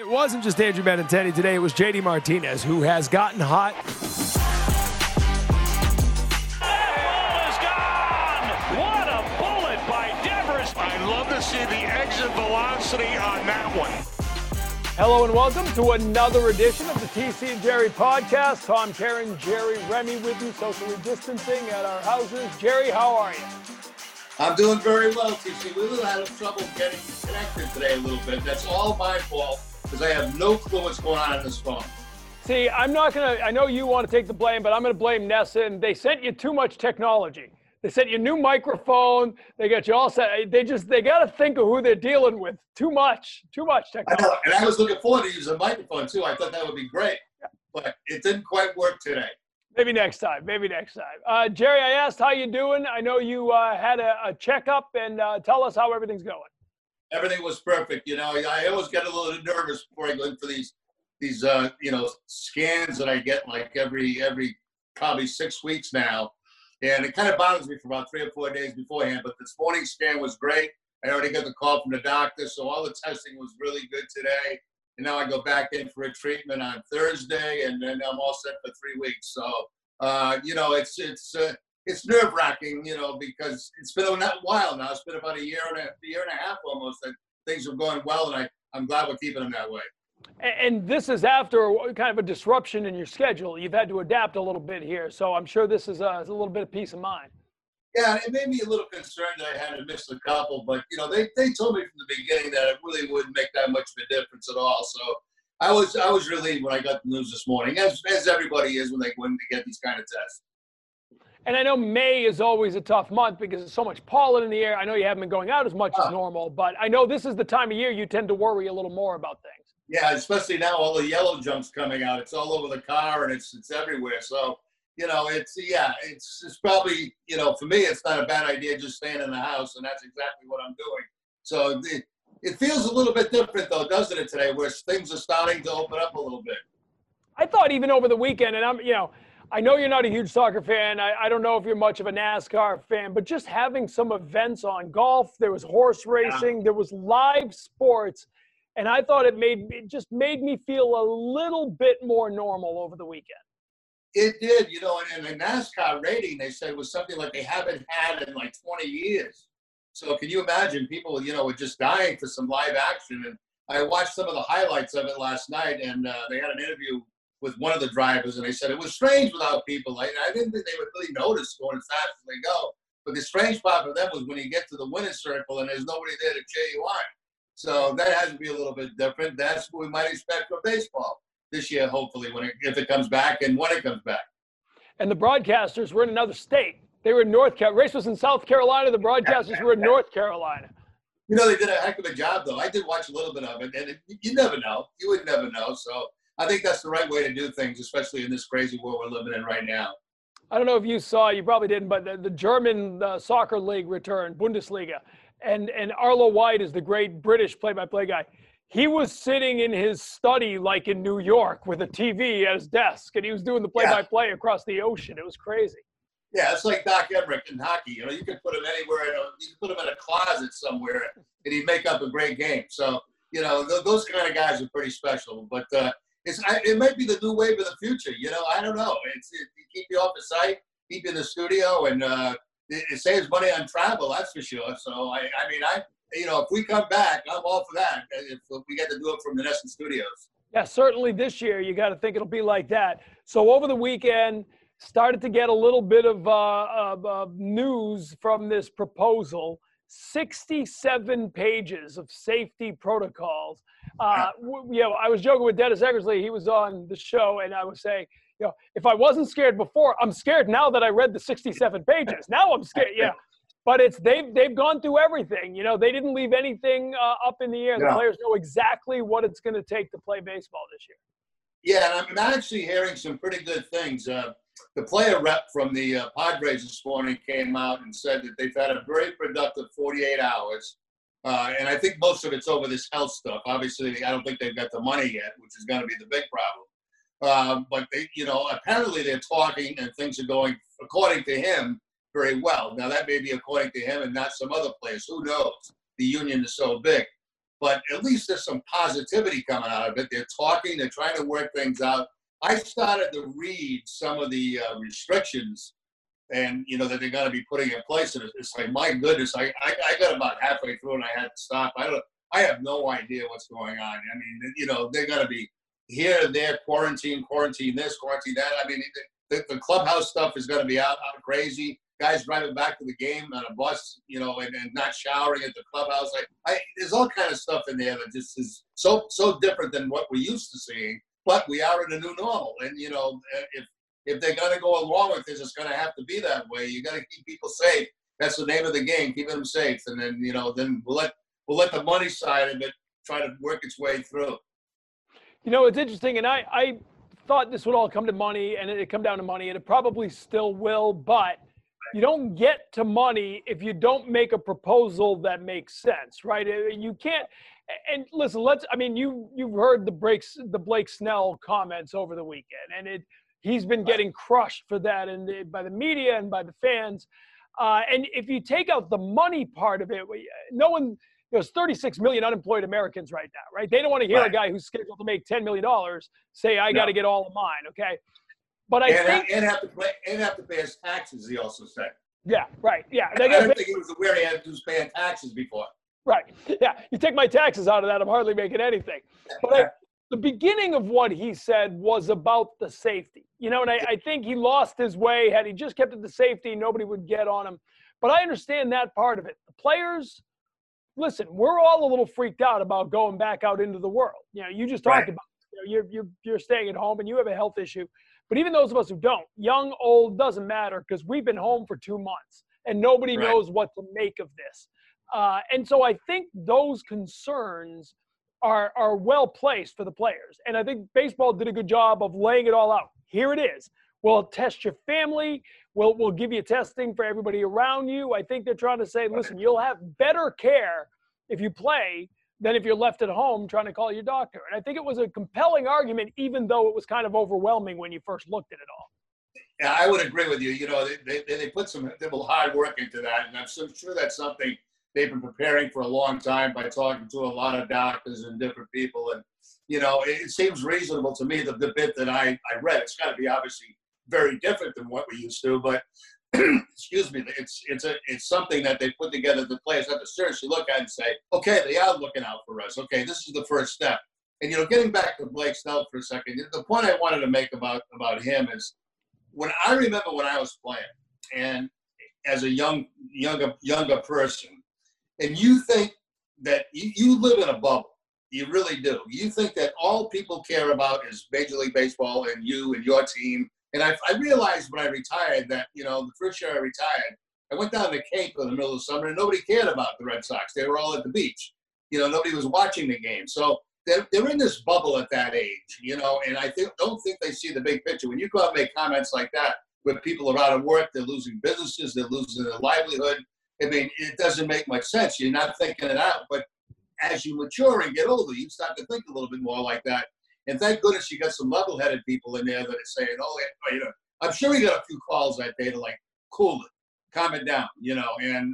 It wasn't just Andrew Benintendi today. It was JD Martinez who has gotten hot. That ball is gone. What a bullet by Devers. I love to see the exit velocity on that one. Hello and welcome to another edition of the TC and Jerry podcast. Tom, Karen, Jerry, Remy with you, socially distancing at our houses. Jerry, how are you? I'm doing very well, TC. We had trouble getting connected today a little bit. That's all my fault because I have no clue what's going on this phone. See, I know you want to take the blame, but I'm going to blame Nessa. And they sent you too much technology. They sent you a new microphone. They got you all set. They got to think of who they're dealing with. Too much technology. I know, and I was looking forward to using a microphone too. I thought that would be great, but it didn't quite work today. Maybe next time. Jerry, I asked how you doing. I know you had a checkup, and tell us how everything's going. Everything was perfect. You know, I always get a little nervous before I go in for these scans that I get like every probably 6 weeks now. And it kind of bothers me for about 3 or 4 days beforehand. But this morning's scan was great. I already got the call from the doctor. So all the testing was really good today. And now I go back in for a treatment on Thursday, and then I'm all set for 3 weeks. So, it's nerve-wracking, because it's been a while now. It's been about a year and a half almost that things are going well, and I'm glad we're keeping them that way. And this is after kind of a disruption in your schedule. You've had to adapt a little bit here. So I'm sure this is a little bit of peace of mind. Yeah, it made me a little concerned that I had to miss a couple, but they told me from the beginning that it really wouldn't make that much of a difference at all. So I was relieved when I got the news this morning, as everybody is when they get these kind of tests. And I know May is always a tough month because there's so much pollen in the air. I know you haven't been going out as much as normal, but I know this is the time of year you tend to worry a little more about things. Yeah, especially now all the yellow junk's coming out. It's all over the car and it's everywhere. So. It's probably, for me, it's not a bad idea just staying in the house, and that's exactly what I'm doing. So it feels a little bit different, though, doesn't it, today, where things are starting to open up a little bit? I thought even over the weekend, and I know you're not a huge soccer fan. I don't know if you're much of a NASCAR fan, but just having some events on golf, there was horse racing, There was live sports, and I thought it just made me feel a little bit more normal over the weekend. It did, and the NASCAR rating, they said, was something like they haven't had in like 20 years. So can you imagine people, were just dying for some live action. And I watched some of the highlights of it last night, and they had an interview with one of the drivers, and they said it was strange without people. I didn't think they would really notice going as fast as they go. But the strange part for them was when you get to the winner's circle and there's nobody there to cheer you on. So that has to be a little bit different. That's what we might expect from baseball this year, hopefully, if it comes back and when it comes back. And the broadcasters were in another state. They were in North Carolina. Race was in South Carolina. The broadcasters were in North Carolina. They did a heck of a job, though. I did watch a little bit of it, and you never know. You would never know. So I think that's the right way to do things, especially in this crazy world we're living in right now. I don't know if you saw, you probably didn't, but the German soccer league returned, Bundesliga. And Arlo White is the great British play-by-play guy. He was sitting in his study like in New York with a TV at his desk, and he was doing the play-by-play across the ocean. It was crazy. Yeah, it's like Doc Emmerich in hockey. You could put him anywhere. You could put him in a closet somewhere, and he'd make up a great game. So, those kind of guys are pretty special. But it might be the new wave of the future. I don't know. It keep you off the site, keep you in the studio, and it saves money on travel, that's for sure. So, if we come back, I'm all for that. If we get to do it from the Nesson Studios. Yeah, certainly this year, you got to think it'll be like that. So over the weekend, started to get a little bit of news from this proposal. 67 pages of safety protocols. I was joking with Dennis Eckersley. He was on the show, and I was saying, if I wasn't scared before, I'm scared now that I read the 67 pages. Now I'm scared. Yeah. But they've gone through everything. They didn't leave anything up in the air. The players know exactly what it's going to take to play baseball this year. Yeah, and I'm actually hearing some pretty good things. The player rep from the Padres this morning came out and said that they've had a very productive 48 hours. And I think most of it's over this health stuff. Obviously, I don't think they've got the money yet, which is going to be the big problem. But they, apparently they're talking and things are going, according to him, very well. Now, that may be according to him and not some other players. Who knows? The union is so big. but at least there's some positivity coming out of it. They're talking, they're trying to work things out. I started to read some of the restrictions and, you know, that they're going to be putting in place. And it's like, my goodness, I got about halfway through and I had to stop. I have no idea what's going on. I mean, you know, they're going to be here, there, quarantine this, quarantine that. I mean, the clubhouse stuff is going to be out crazy. Guys driving back to the game on a bus, you know, and not showering at the clubhouse. There's all kind of stuff in there that just is so different than what we're used to seeing. But we are in a new normal, and you know, if they're going to go along with this, it's going to have to be that way. You got to keep people safe. That's the name of the game, keeping them safe, and then you know, then we'll let the money side of it try to work its way through. You know, it's interesting, and I thought this would all come to money, and it come down to money, and it probably still will, but you don't get to money if you don't make a proposal that makes sense, right? You can't. And listen, you've heard the Blake Snell comments over the weekend, and he's been getting crushed for that, and by the media and by the fans. And if you take out the money part of it, no one. There's 36 million unemployed Americans right now, right? They don't want to hear a guy who's scheduled to make $10 million say, "I got to get all of mine." Okay. But I think have to pay his taxes. He also said. Yeah, right. Yeah, I don't think he was aware he was paying taxes before. Right. Yeah, you take my taxes out of that, I'm hardly making anything. But the beginning of what he said was about the safety. You know, and I think he lost his way. Had he just kept it to safety, nobody would get on him. But I understand that part of it. The players, listen, we're all a little freaked out about going back out into the world. You know, you just talked about, you know, you're staying at home and you have a health issue. But even those of us who don't, young, old, doesn't matter, because we've been home for 2 months and nobody knows what to make of this. And so I think those concerns are well placed for the players. And I think baseball did a good job of laying it all out. Here it is. We'll test your family. We'll give you testing for everybody around you. I think they're trying to say, listen, you'll have better care if you play than if you're left at home trying to call your doctor. And I think it was a compelling argument, even though it was kind of overwhelming when you first looked at it all. Yeah, I would agree with you. You know, they put some hard work into that, and I'm so sure that's something they've been preparing for a long time by talking to a lot of doctors and different people. And, you know, it seems reasonable to me, the bit that I read. It's got to be obviously very different than what we used to, but excuse me, it's something that they put together. The players have to seriously look at and say, okay, they are looking out for us. Okay, this is the first step. And, you know, getting back to Blake Snell for a second, the point I wanted to make about him is when I remember when I was playing and as a younger person, and you think that you live in a bubble. You really do. You think that all people care about is Major League Baseball and you and your team. And I realized when I retired that, you know, the first year I retired, I went down to Cape in the middle of the summer and nobody cared about the Red Sox. They were all at the beach. You know, nobody was watching the game. So they're in this bubble at that age, you know, and I don't think they see the big picture. When you go out and make comments like that, where people are out of work, they're losing businesses, they're losing their livelihood. I mean, it doesn't make much sense. You're not thinking it out. But as you mature and get older, you start to think a little bit more like that. And thank goodness you got some level-headed people in there that are saying, oh, you know, I'm sure he got a few calls that day to like, cool it, calm it down, you know, and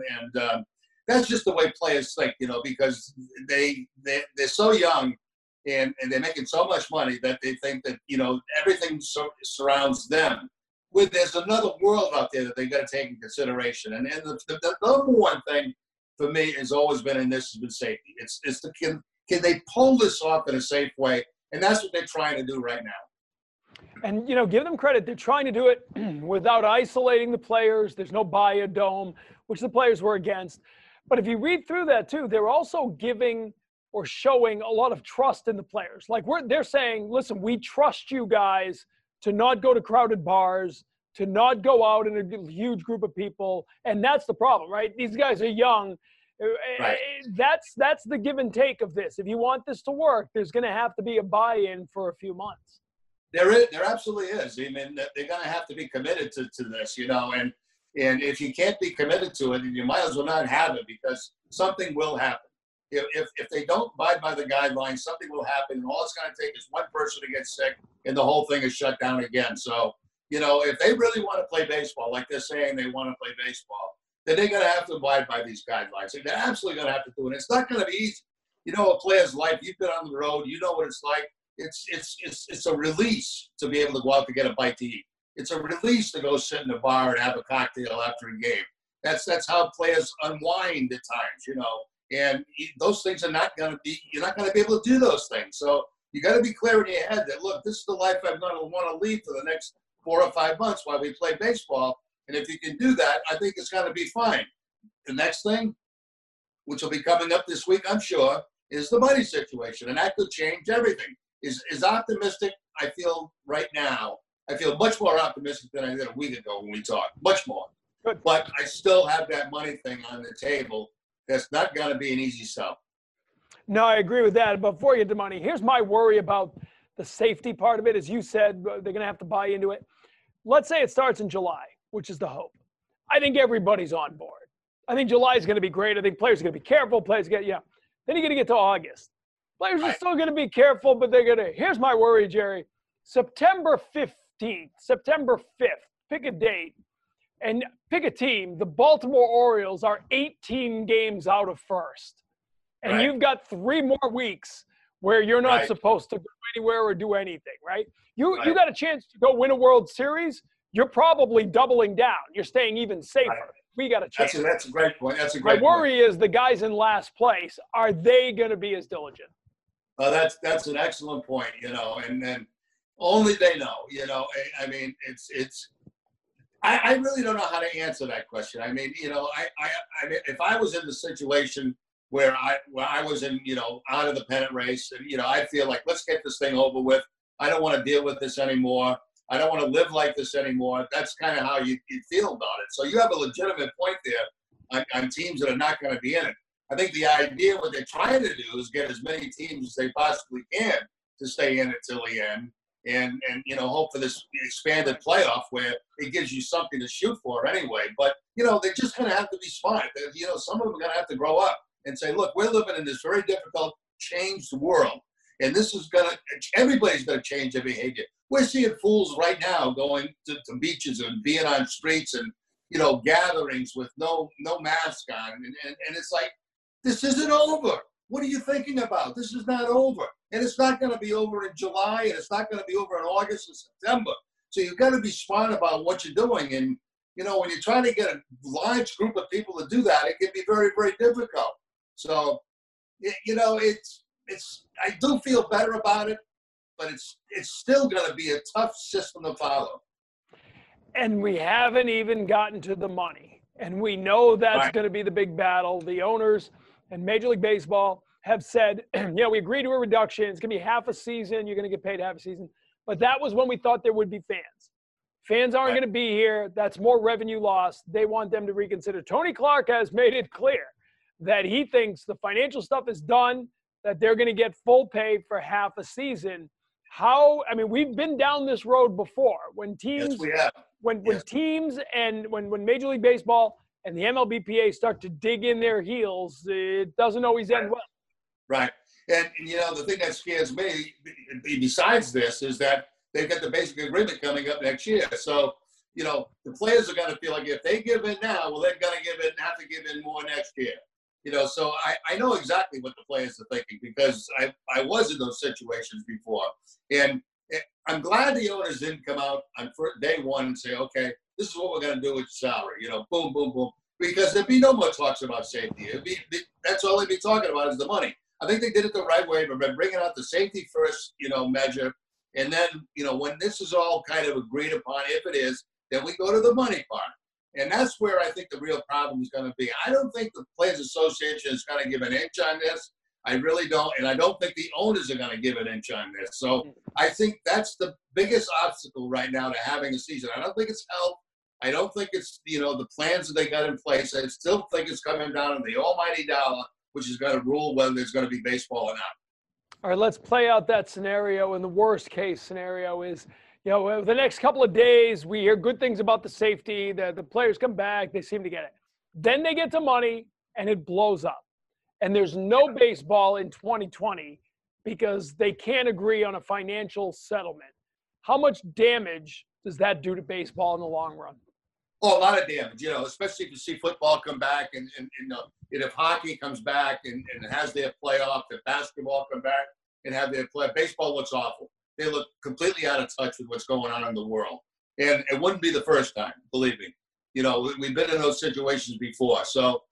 that's just the way players think, you know, because they're so young and they're making so much money that they think that, you know, everything surrounds them. Where there's another world out there that they got to take in consideration. And the number one thing for me has always been, and this has been safety. It's can they pull this off in a safe way? And that's what they're trying to do right now. And, you know, give them credit. They're trying to do it without isolating the players. There's no biodome, which the players were against. But if you read through that, too, they're also giving or showing a lot of trust in the players. Like they're saying, listen, we trust you guys to not go to crowded bars, to not go out in a huge group of people. And that's the problem, right? These guys are young. Right. That's the give and take of this. If you want this to work, there's going to have to be a buy-in for a few months. There absolutely is. I mean, they're going to have to be committed to this, you know, and if you can't be committed to it, then you might as well not have it because something will happen. If they don't abide by the guidelines, something will happen, and all it's going to take is one person to get sick, and the whole thing is shut down again. So, you know, if they really want to play baseball, like they're saying they want to play baseball, then they're going to have to abide by these guidelines. And they're absolutely going to have to do it. It's not going to be easy. You know, a player's life. You've been on the road. You know what it's like. It's a release to be able to go out to get a bite to eat. It's a release to go sit in a bar and have a cocktail after a game. That's how players unwind at times, you know. And those things are not going to be. You're not going to be able to do those things. So you got to be clear in your head that, look, this is the life I'm going to want to lead for the next 4 or 5 months while we play baseball. And if you can do that, I think it's going to be fine. The next thing, which will be coming up this week, I'm sure, is the money situation, and that could change everything. Is optimistic, I feel right now. I feel much more optimistic than I did a week ago when we talked, much more. Good. But I still have that money thing on the table. That's not going to be an easy sell. No, I agree with that. But before you get to money, here's my worry about the safety part of it. As you said, they're going to have to buy into it. Let's say it starts in July, which is the hope. I think everybody's on board. I think July is going to be great. I think players are going to be careful. Players get, yeah. Then you're going to get to August. Players are still going to be careful, but they're going to. Here's my worry, Jerry. September 15th, September 5th, pick a date and pick a team. The Baltimore Orioles are 18 games out of first. And you've got 3 more weeks where you're not supposed to go anywhere or do anything, right? You got a chance to go win a World Series. You're probably doubling down. You're staying even safer. Right. We got a chance. That's a great point. That's a great point. My worry is the guys in last place. Are they going to be as diligent? That's an excellent point, you know, and then only they know, you know. I mean, I really don't know how to answer that question. I mean, you know, I mean, if I was in the situation where I was in, you know, out of the pennant race, and, you know, I feel like, let's get this thing over with. I don't want to deal with this anymore. I don't want to live like this anymore. That's kind of how you feel about it. So you have a legitimate point there on teams that are not going to be in it. I think the idea, what they're trying to do is get as many teams as they possibly can to stay in it till the end, and you know, hope for this expanded playoff where it gives you something to shoot for anyway. But, you know, they're just going to have to be smart. You know, some of them are going to have to grow up and say, look, we're living in this very difficult, changed world. And this is everybody's going to change their behavior. We're seeing fools right now going to beaches and being on streets and, you know, gatherings with no mask on. And it's like, this isn't over. What are you thinking about? This is not over. And it's not going to be over in July, and it's not going to be over in August and September. So you've got to be smart about what you're doing. And, you know, when you're trying to get a large group of people to do that, it can be very, very difficult. So, you know, I do feel better about it, but it's still going to be a tough system to follow. And we haven't even gotten to the money. And we know that's going to be the big battle. The owners and Major League Baseball have said, yeah, we agreed to a reduction. It's going to be half a season. You're going to get paid half a season. But that was when we thought there would be fans. Fans aren't going to be here. That's more revenue loss. They want them to reconsider. Tony Clark has made it clear that he thinks the financial stuff is done, that they're going to get full pay for half a season. I mean, we've been down this road before when teams, yes, we have. When teams and when Major League Baseball and the MLBPA start to dig in their heels, it doesn't always end well. Right. And, you know, the thing that scares me, besides this, is that they've got the basic agreement coming up next year. So, you know, the players are going to feel like if they give in now, well, they're going to give in, have to give in more next year. You know, so I know exactly what the players are thinking because I was in those situations before. And I'm glad the owners didn't come out on day one and say, okay, this is what we're going to do with salary. You know, boom, boom, boom. Because there'd be no more talks about safety. That's all they'd be talking about is the money. I think they did it the right way, but by bringing out the safety first, you know, measure. And then, you know, when this is all kind of agreed upon, if it is, then we go to the money part. And that's where I think the real problem is going to be. I don't think the Players Association is going to give an inch on this. I really don't. And I don't think the owners are going to give an inch on this. So I think that's the biggest obstacle right now to having a season. I don't think it's health. I don't think it's, you know, the plans that they got in place. I still think it's coming down to the almighty dollar, which is going to rule whether there's going to be baseball or not. All right, let's play out that scenario. And the worst case scenario is, you know, the next couple of days, we hear good things about the safety, the players come back, they seem to get it. Then they get to money, and it blows up. And there's no baseball in 2020 because they can't agree on a financial settlement. How much damage does that do to baseball in the long run? Oh, a lot of damage, especially if you see football come back and if hockey comes back and has their playoff, if basketball come back and have their play. Baseball looks awful. They look completely out of touch with what's going on in the world. And it wouldn't be the first time, believe me. We've been in those situations before. So,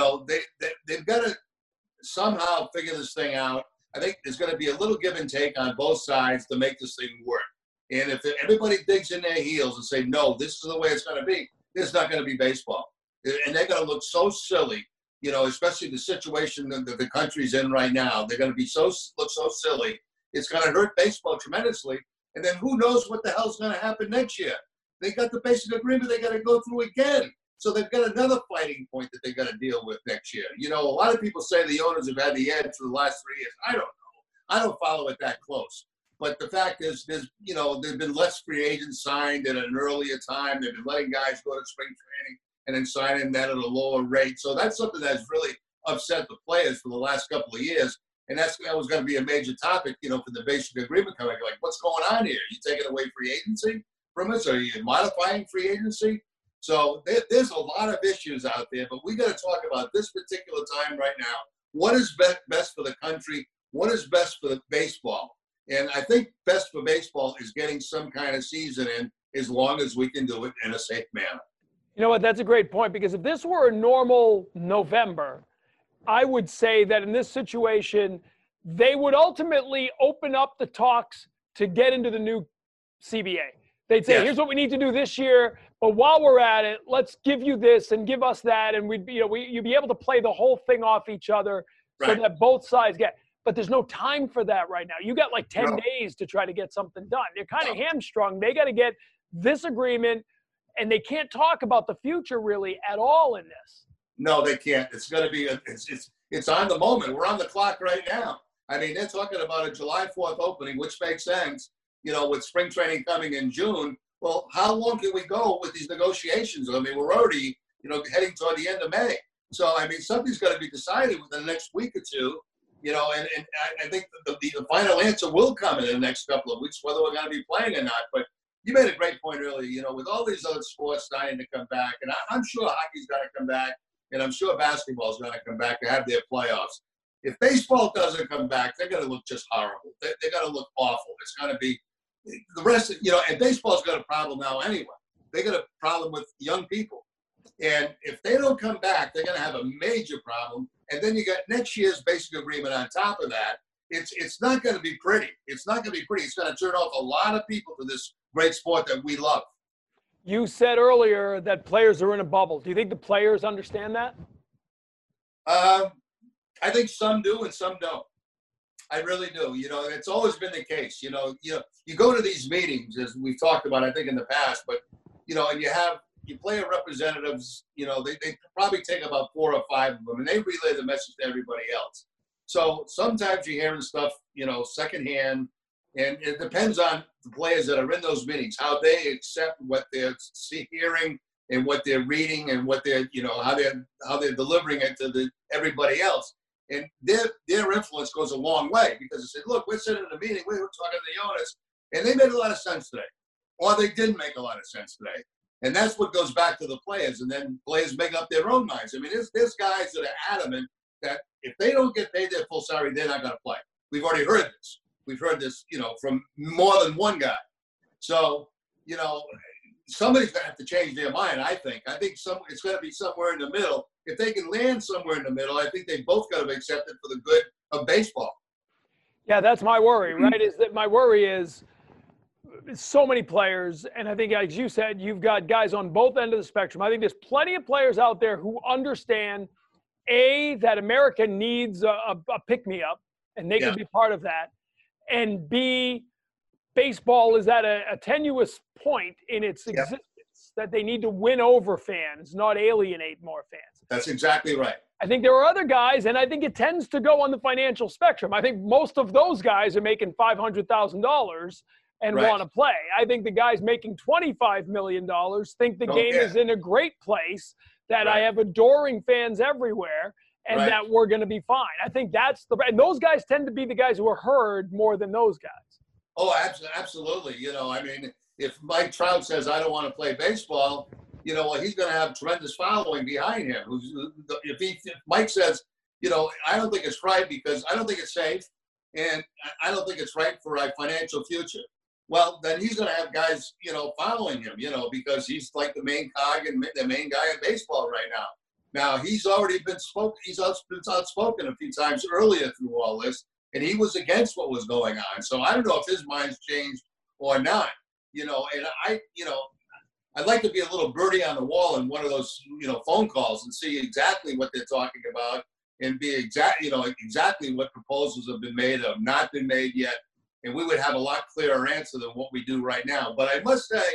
they've got to somehow figure this thing out. I think there's going to be a little give and take on both sides to make this thing work. And if everybody digs in their heels and say, no, this is the way it's going to be, there's not going to be baseball. And they're going to look so silly, especially the situation that the country's in right now. They're going to look so silly. It's going to hurt baseball tremendously. And then who knows what the hell's going to happen next year. They got the basic agreement they got to go through again. So they've got another fighting point that they got to deal with next year. A lot of people say the owners have had the edge for the last 3 years. I don't know. I don't follow it that close. But the fact is, there's been less free agents signed at an earlier time. They've been letting guys go to spring training and then signing that at a lower rate. So that's something that's really upset the players for the last couple of years. And that was going to be a major topic, for the basic agreement coming. Like, what's going on here? You taking away free agency from us? Are you modifying free agency? So there's a lot of issues out there, but we got to talk about this particular time right now. What is best for the country? What is best for the baseball? And I think best for baseball is getting some kind of season in as long as we can do it in a safe manner. You know what? That's a great point, because if this were a normal November, I would say that in this situation, they would ultimately open up the talks to get into the new CBA. They'd say, here's what we need to do this year, but while we're at it, let's give you this and give us that, and you'd be able to play the whole thing off each other so that both sides get. But there's no time for that right now. You got like 10 days to try to get something done. They're kind of hamstrung. They got to get this agreement, and they can't talk about the future really at all in this. No, they can't. It's going to be it's on the moment. We're on the clock right now. I mean, they're talking about a July 4th opening, which makes sense, with spring training coming in June. Well, how long can we go with these negotiations? I mean, we're already, heading toward the end of May. So, I mean, something's got to be decided within the next week or two. And I think the final answer will come in the next couple of weeks, whether we're going to be playing or not. But you made a great point earlier, with all these other sports starting to come back, and I'm sure hockey's going to come back, and I'm sure basketball's going to come back to have their playoffs. If baseball doesn't come back, they're going to look just horrible. They're going to look awful. It's going to be the rest of, and baseball's got a problem now anyway. They got a problem with young people. And if they don't come back, they're going to have a major problem. And then you got next year's basic agreement on top of that. It's not going to be pretty. It's not going to be pretty. It's going to turn off a lot of people to this great sport that we love. You said earlier that players are in a bubble. Do you think the players understand that? I think some do and some don't. I really do. It's always been the case. You go to these meetings, as we've talked about, I think, in the past, but, and you play representatives, they probably take about 4 or 5 of them, and they relay the message to everybody else. So sometimes you're hearing stuff, secondhand, and it depends on the players that are in those meetings, how they accept what they're hearing and what they're reading and what they're, how they're delivering it to everybody else. And their influence goes a long way, because they say, look, we're sitting in a meeting, we're talking to the owners, and they made a lot of sense today, or they didn't make a lot of sense today. And that's what goes back to the players, and then players make up their own minds. I mean, there's guys that are adamant that if they don't get paid their full salary, they're not going to play. We've already heard this. We've heard this, from more than one guy. So, somebody's going to have to change their mind, I think. I think it's going to be somewhere in the middle. If they can land somewhere in the middle, I think they both got to be accepted for the good of baseball. Yeah, that's my worry, right? Is that my worry is so many players, and I think, as you said, you've got guys on both ends of the spectrum. I think there's plenty of players out there who understand, A, that America needs a pick-me-up, and they can be part of that, and B, baseball is at a tenuous point in its existence that they need to win over fans, not alienate more fans. That's exactly right. I think there are other guys, and I think it tends to go on the financial spectrum. I think most of those guys are making $500,000 and want to play. I think the guys making $25 million think the game is in a great place, that I have adoring fans everywhere, and that we're going to be fine. I think that's and those guys tend to be the guys who are heard more than those guys. Oh, absolutely. I mean, if Mike Trout says, I don't want to play baseball, you know, well, he's going to have tremendous following behind him. If Mike says, you know, I don't think it's right because I don't think it's safe, and I don't think it's right for our financial future. Well, then he's going to have guys, you know, following him, you know, because he's like the main cog and the main guy in baseball right now. Now, he's already been spoken. He's been outspoken a few times earlier through all this, and he was against what was going on. So I don't know if his mind's changed or not, you know. And I'd like to be a little birdie on the wall in one of those, you know, phone calls and see exactly what they're talking about and be exactly what proposals have been made or have not been made yet. And we would have a lot clearer answer than what we do right now. But I must say,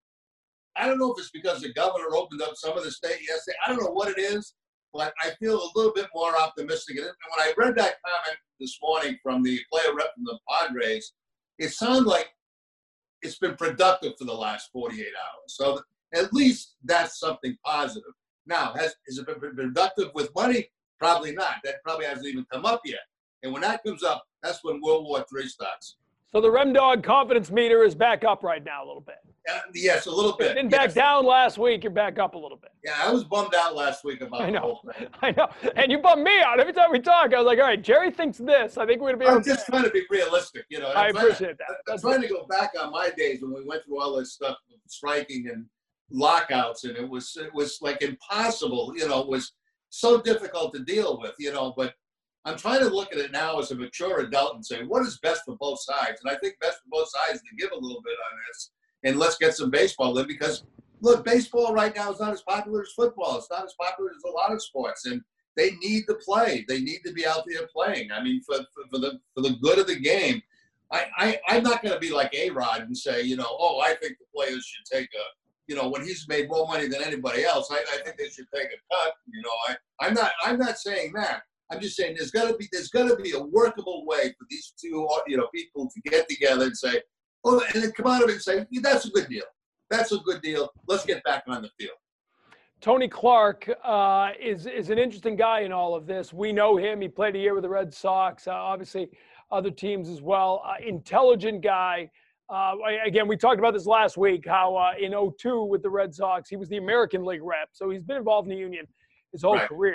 I don't know if it's because the governor opened up some of the state yesterday. I don't know what it is, but I feel a little bit more optimistic. And when I read that comment this morning from the player rep from the Padres, it sounded like it's been productive for the last 48 hours. So at least that's something positive. Now, has it been productive with money? Probably not. That probably hasn't even come up yet. And when that comes up, that's when World War III starts. So the Remdog confidence meter is back up right now a little bit. Yes, a little bit. You've been back down last week. You're back up a little bit. Yeah, I was bummed out last week about the whole thing. I know. And you bummed me out. Every time we talk, I was like, all right, Jerry thinks this. I think we're going to be I'm just trying to be realistic, you know. I appreciate that. I'm trying to go back on my days when we went through all this stuff, striking and lockouts, and it was like impossible, you know. It was so difficult to deal with, you know, but I'm trying to look at it now as a mature adult and say, what is best for both sides? And I think best for both sides to give a little bit on this and let's get some baseball in because, look, baseball right now is not as popular as football. It's not as popular as a lot of sports, and they need to play. They need to be out there playing. I mean, for the good of the game. I'm not going to be like A-Rod and say, you know, oh, I think the players should take a, you know, when he's made more money than anybody else, I think they should take a cut. You know, I'm not saying that. I'm just saying there's got to be a workable way for these two, you know, people to get together and say, oh, and then come out of it and say, yeah, that's a good deal. That's a good deal. Let's get back on the field. Tony Clark is an interesting guy in all of this. We know him. He played a year with the Red Sox, obviously other teams as well. Intelligent guy. Again, we talked about this last week, how in 2002 with the Red Sox, he was the American League rep. So he's been involved in the union his whole career.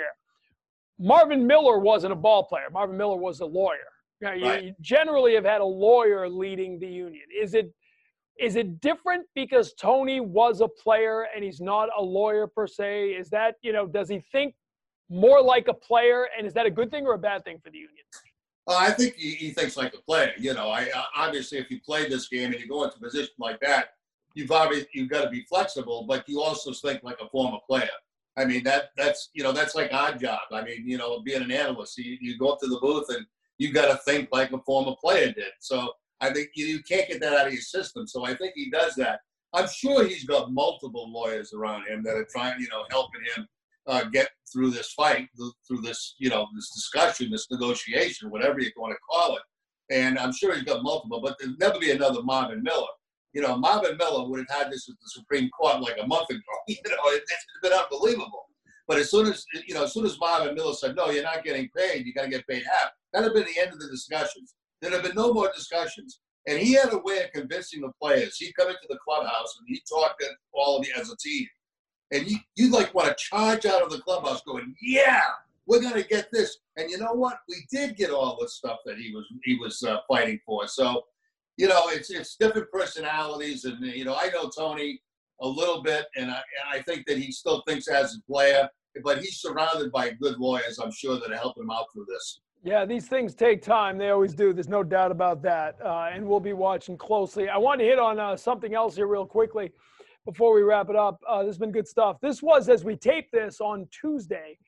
Marvin Miller wasn't a ball player. Marvin Miller was a lawyer. You generally have had a lawyer leading the union. Is it different because Tony was a player and he's not a lawyer per se? Is that, you know, does he think more like a player, and is that a good thing or a bad thing for the union? I think he thinks like a player. You know, obviously if you play this game and you go into a position like that, you've got to be flexible, but you also think like a former player. I mean, that's you know, that's like our job. I mean, you know, being an analyst, you go up to the booth and you got to think like a former player did. So I think you can't get that out of your system. So I think he does that. I'm sure he's got multiple lawyers around him that are trying, you know, helping him get through this fight, through this, you know, this discussion, this negotiation, whatever you want to call it. And I'm sure he's got multiple, but there'll never be another Marvin Miller. You know, Marvin Miller would have had this at the Supreme Court like a month ago. You know, it's been unbelievable. But as soon as Marvin Miller said, no, you're not getting paid, you got to get paid half, that would have been the end of the discussions. There'd have been no more discussions. And he had a way of convincing the players. He'd come into the clubhouse and he'd talk to all of you as a team. And you'd like want to charge out of the clubhouse going, yeah, we're going to get this. And you know what? We did get all the stuff that he was fighting for. So, you know, it's different personalities. And, you know, I know Tony a little bit, and I think that he still thinks as a player, but he's surrounded by good lawyers, I'm sure, that are helping him out through this. Yeah, these things take time. They always do. There's no doubt about that. And we'll be watching closely. I want to hit on something else here real quickly before we wrap it up. This has been good stuff. This was, as we tape this on Tuesday,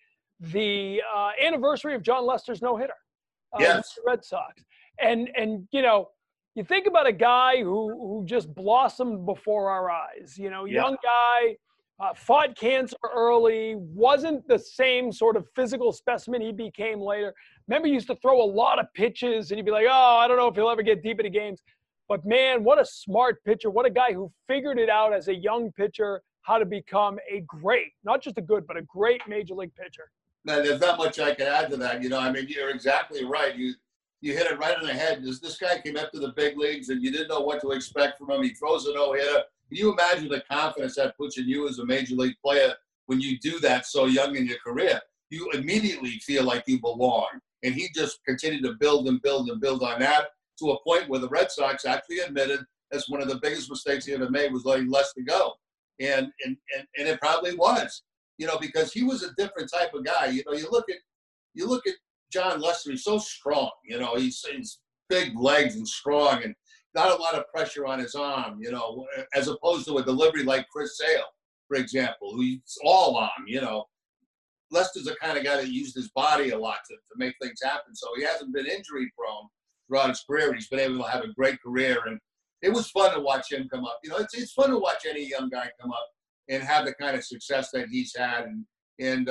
the anniversary of John Lester's no-hitter. Yes. The Red Sox. And you know, you think about a guy who just blossomed before our eyes. You know, young guy, fought cancer early, wasn't the same sort of physical specimen he became later. Remember, he used to throw a lot of pitches, and you'd be like, oh, I don't know if he'll ever get deep into games. But, man, what a smart pitcher. What a guy who figured it out as a young pitcher how to become a great, not just a good, but a great major league pitcher. Man, there's not much I can add to that. You know, I mean, you're exactly right. You hit it right on the head. This guy came up to the big leagues, and you didn't know what to expect from him. He throws a no-hitter. Can you imagine the confidence that puts in you as a major league player when you do that so young in your career? You immediately feel like you belong. And he just continued to build and build and build on that to a point where the Red Sox actually admitted that's one of the biggest mistakes he ever made was letting Lester go. And it probably was, because he was a different type of guy. You look at John Lester, he's so strong, he's big legs and strong and not a lot of pressure on his arm, as opposed to a delivery like Chris Sale, for example, who's all arm, Lester's the kind of guy that used his body a lot to make things happen. So he hasn't been injury prone throughout his career. He's been able to have a great career. And it was fun to watch him come up. It's fun to watch any young guy come up and have the kind of success that he's had. And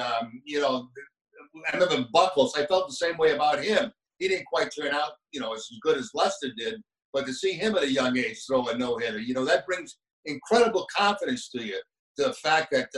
I remember Buckles, I felt the same way about him. He didn't quite turn out, as good as Lester did. But to see him at a young age throw a no-hitter, that brings incredible confidence to you. The fact that,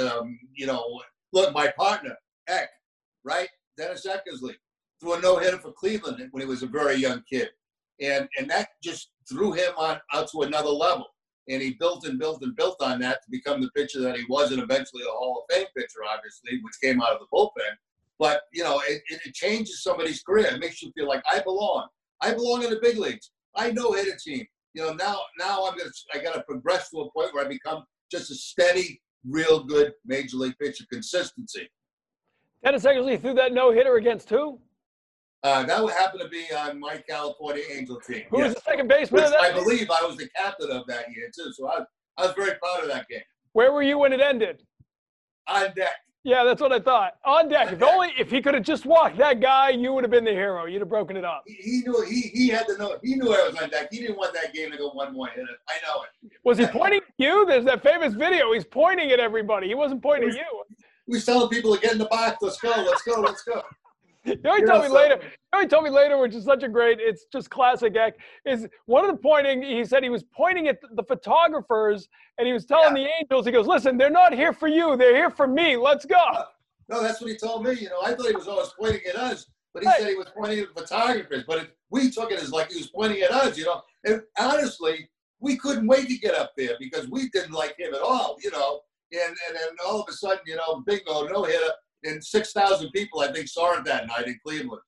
look, my partner, Eck, right? Dennis Eckersley threw a no-hitter for Cleveland when he was a very young kid. And that just threw him out to another level. And he built and built and built on that to become the pitcher that he was, and eventually a Hall of Fame pitcher, obviously, which came out of the bullpen. But, it changes somebody's career. It makes you feel like I belong. I belong in the big leagues. I know hit a team. Now I got to progress to a point where I become just a steady, real good major league pitcher. Consistency. Dennis Eckersley threw that no-hitter against who? That would happen to be on my California Angel team. Who was the second baseman of that? I believe I was the captain of that year, too. So I was very proud of that game. Where were you when it ended? On deck. Yeah, that's what I thought. On deck. If he could have just walked that guy, you would have been the hero. You'd have broken it up. He knew he had to know. He knew I was on deck. He didn't want that game to go one more hit. I know it. Was he pointing at you? There's that famous video. He's pointing at everybody. He wasn't pointing at you. He was telling people to get in the box. Let's go. Let's go. Let's go. He told me later, which is such a great, it's just classic Eck, is one of the pointing, he said he was pointing at the photographers and he was telling the Angels, he goes, listen, they're not here for you. They're here for me. Let's go. No, that's what he told me. I thought he was always pointing at us, but he said he was pointing at the photographers. But we took it as like he was pointing at us, And honestly, we couldn't wait to get up there because we didn't like him at all, And then all of a sudden, bingo, no-hitter. And 6,000 people, I think, saw it that night in Cleveland.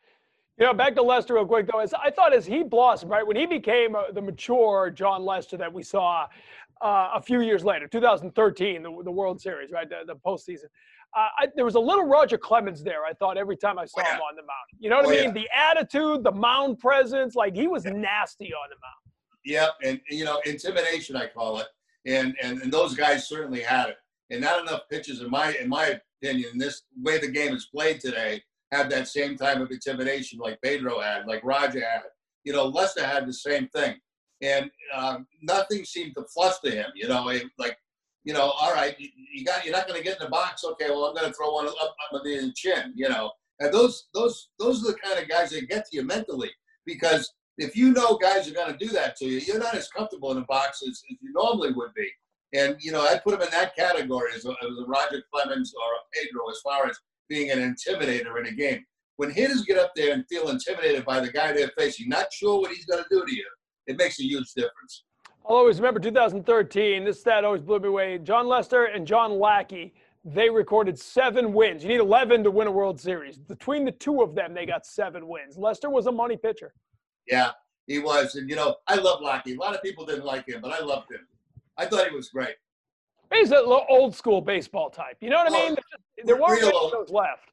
Back to Lester real quick, though. I thought as he blossomed, right, when he became the mature John Lester that we saw a few years later, 2013, the World Series, right, the postseason, there was a little Roger Clemens there, I thought, every time I saw him on the mound. You know what I mean? The attitude, the mound presence, like he was nasty on the mound. Yeah, and, intimidation, I call it. And those guys certainly had it. And not enough pitchers, in my opinion, this way the game is played today, have that same type of intimidation like Pedro had, like Roger had. Lester had the same thing. And nothing seemed to fluster him, all right, you're not going to get in the box. Okay, well, I'm going to throw one up under the chin, And those are the kind of guys that get to you mentally, because if guys are going to do that to you, you're not as comfortable in the box as you normally would be. And, I'd put him in that category as a Roger Clemens or a Pedro as far as being an intimidator in a game. When hitters get up there and feel intimidated by the guy they're facing, not sure what he's going to do to you, it makes a huge difference. I'll always remember 2013. This stat always blew me away. John Lester and John Lackey, they recorded 7 wins. You need 11 to win a World Series. Between the two of them, they got 7 wins. Lester was a money pitcher. Yeah, he was. And, I love Lackey. A lot of people didn't like him, but I loved him. I thought he was great. He's an old school baseball type. You know what I mean? There weren't many of those left.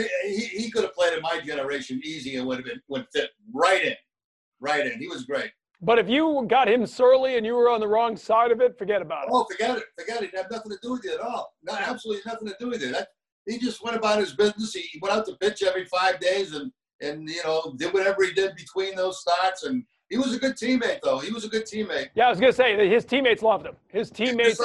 He could have played in my generation easy and would fit right in. He was great. But if you got him surly and you were on the wrong side of it, forget about it. Oh, forget it. It had nothing to do with it at all. Absolutely nothing to do with it. He just went about his business. He went out to pitch every 5 days and did whatever he did between those starts. And he was a good teammate, though. He was a good teammate. Yeah, I was going to say that his teammates loved him. His teammates.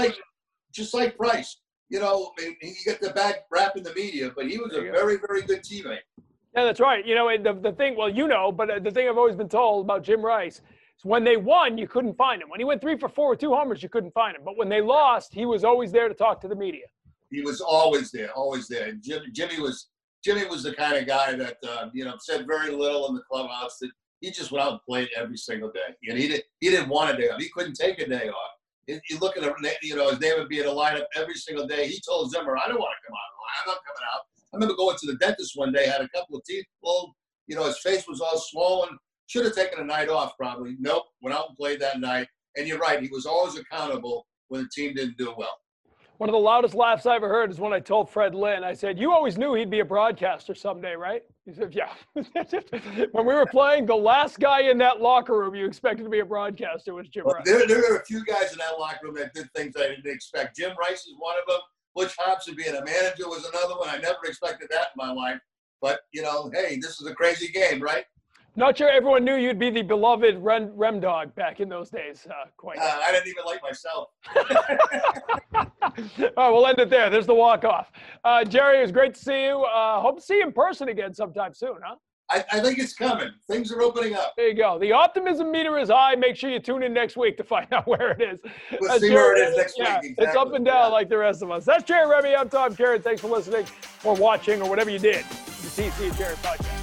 Just like Price. He got the bad rap in the media, but he was a very, very good teammate. Yeah, that's right. The thing, but the thing I've always been told about Jim Rice is when they won, you couldn't find him. When he went 3 for 4 with 2 homers, you couldn't find him. But when they lost, he was always there to talk to the media. He was always there, always there. And Jimmy was the kind of guy that, said very little in the clubhouse. That he just went out and played every single day. And he didn't want a day off. He couldn't take a day off. You look at him, you know, his name would be in a lineup every single day. He told Zimmer, I don't want to come out. I'm not coming out. I remember going to the dentist one day, had a couple of teeth pulled. You know, his face was all swollen. Should have taken a night off probably. Nope, went out and played that night. And you're right, he was always accountable when the team didn't do well. One of the loudest laughs I ever heard is when I told Fred Lynn, I said, you always knew he'd be a broadcaster someday, right? He said, yeah. When we were playing, the last guy in that locker room you expected to be a broadcaster was Jim Rice. There were a few guys in that locker room that did things I didn't expect. Jim Rice is one of them. Butch Hobson being a manager was another one. I never expected that in my life. But, you know, hey, this is a crazy game, right? Not sure everyone knew you'd be the beloved Rem Dog back in those days. Quite. I didn't even like myself. All right, we'll end it there. There's the walk-off. Jerry, it was great to see you. Hope to see you in person again sometime soon, huh? I think it's coming. Things are opening up. There you go. The optimism meter is high. Make sure you tune in next week to find out where it is. We'll see where it is next week. Exactly. It's up and down like the rest of us. That's Jerry Remy. I'm Tom Carey. Thanks for listening or watching or whatever you did. The TC Jerry Podcast.